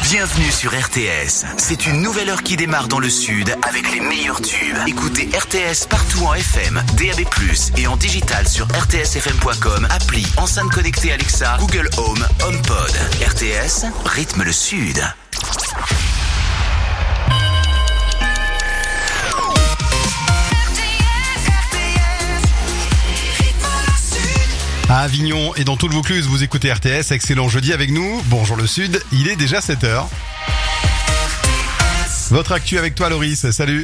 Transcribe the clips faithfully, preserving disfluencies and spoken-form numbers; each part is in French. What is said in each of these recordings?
Bienvenue sur R T S. C'est une nouvelle heure qui démarre dans le sud avec les meilleurs tubes. Écoutez R T S partout en F M, D A B plus, et en digital sur r t s f m point com, appli, enceinte connectée Alexa, Google Home, HomePod. R T S, rythme le sud. À Avignon et dans tout le Vaucluse, vous écoutez R T S, excellent jeudi avec nous. Bonjour le Sud, il est déjà sept heures. Votre actu avec toi Loris, salut.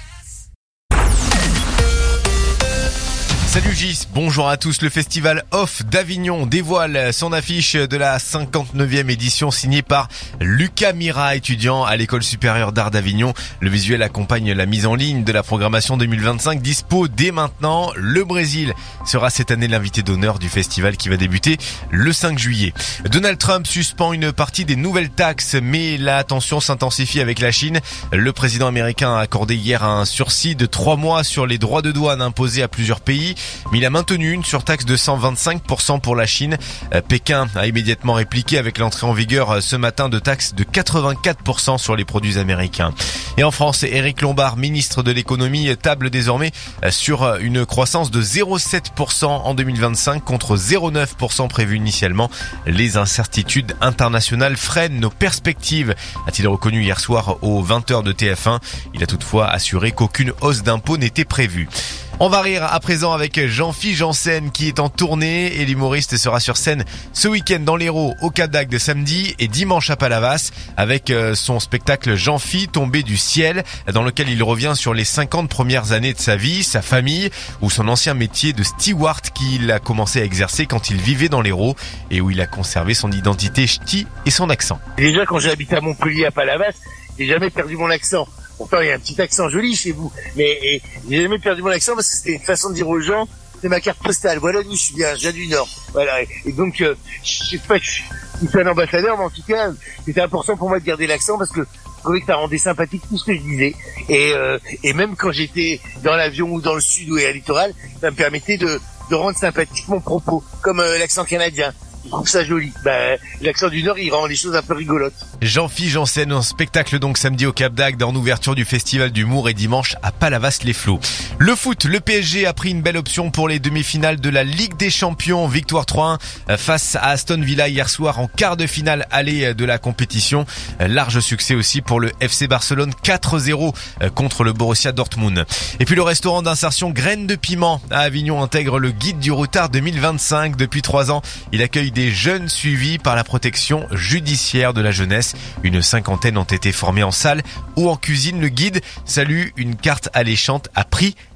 Salut Gis, bonjour à tous. Le festival Off d'Avignon dévoile son affiche de la cinquante-neuvième édition signée par Lucas Mira, étudiant à l'école supérieure d'art d'Avignon. Le visuel accompagne la mise en ligne de la programmation deux mille vingt-cinq, dispo dès maintenant. Le Brésil sera cette année l'invité d'honneur du festival qui va débuter le cinq juillet. Donald Trump suspend une partie des nouvelles taxes, mais la tension s'intensifie avec la Chine. Le président américain a accordé hier un sursis de trois mois sur les droits de douane imposés à plusieurs pays. Mais il a maintenu une surtaxe de cent vingt-cinq pour cent pour la Chine. Pékin a immédiatement répliqué avec l'entrée en vigueur ce matin de taxes de quatre-vingt-quatre pour cent sur les produits américains. Et en France, Éric Lombard, ministre de l'économie, table désormais sur une croissance de zéro virgule sept pour cent en deux mille vingt-cinq contre zéro virgule neuf pour cent prévu initialement. Les incertitudes internationales freinent nos perspectives, a-t-il reconnu hier soir aux vingt heures de T F un. Il a toutefois assuré qu'aucune hausse d'impôts n'était prévue. On va rire à présent avec Jean-Philippe Janssen qui est en tournée et l'humoriste sera sur scène ce week-end dans l'Hérault au Cap d'Agde samedi et dimanche à Palavas avec son spectacle Jean-Philippe tombé du ciel dans lequel il revient sur les cinquante premières années de sa vie, sa famille ou son ancien métier de steward qu'il a commencé à exercer quand il vivait dans l'Hérault et où il a conservé son identité ch'ti et son accent. Déjà quand j'ai habité à Montpellier à Palavas, j'ai jamais perdu mon accent. Pourtant, il y a un petit accent joli chez vous, mais et, j'ai jamais perdu mon accent parce que c'était une façon de dire aux gens, c'est ma carte postale. Voilà d'où je suis bien, je viens du Nord. Voilà. Et, et donc, euh, je sais pas, je suis un ambassadeur, mais en tout cas, c'était important pour moi de garder l'accent parce que je trouvais que ça rendait sympathique tout ce que je disais. Et, euh, et même quand j'étais dans l'avion ou dans le sud ou à littoral, ça me permettait de, de rendre sympathique mon propos, comme euh, l'accent canadien. Je trouve ça joli. Ben, l'accent du Nord, il rend les choses un peu rigolotes. Jean-Philippe Janssen, un spectacle donc samedi au Cap d'Agde en ouverture du Festival d'humour et dimanche à Palavas-les-Flots. Le foot, le P S G a pris une belle option pour les demi-finales de la Ligue des Champions. Victoire trois un face à Aston Villa hier soir en quart de finale aller de la compétition. Large succès aussi pour le F C Barcelone quatre zéro contre le Borussia Dortmund. Et puis le restaurant d'insertion Graines de Piment à Avignon intègre le guide du routard deux mille vingt-cinq. Depuis trois ans, il accueille des jeunes suivis par la protection judiciaire de la jeunesse. Une cinquantaine ont été formés en salle ou en cuisine. Le guide salue une carte alléchante à prix